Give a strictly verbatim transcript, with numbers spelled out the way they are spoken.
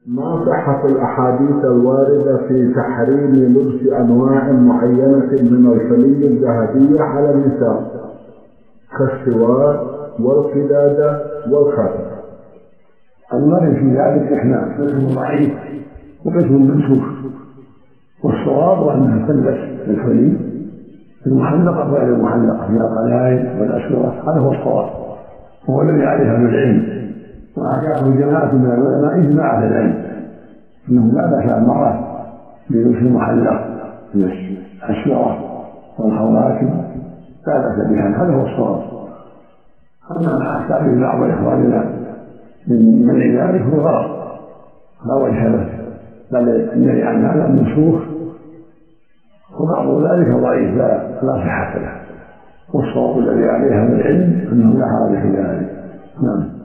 ما صحة الأحاديث الواردة في تحريم لبس أنواع معينة من الحلي الذهبية على النساء كالسوار والقلادة والخاتم؟ المرء في ذلك إحنا قسم ضعيف وقسم منسوخ، والصواب أنها تلبس الحلي المحلقة وغير المحلقة من القلائد والأسورة، هذا هو الصواب، هو الذي عليه أهل العلم، وحكاه جماعة من العلماء إجماع أهل العلم أنه لا بأس المرأة بلبس المحلق من الأسورة والخواتم لا بأس بها، هذا هو الصواب. أما ما أحتاج بعض إخواننا من منع ذلك هو غلط لا وجه له، بل ينبغي عن هذا المنسوخ، وبعض ذلك ضعيف لا لا صحة له، والصواب الذي عليه أهل العلم أنه لا حرج في ذلك. نعم.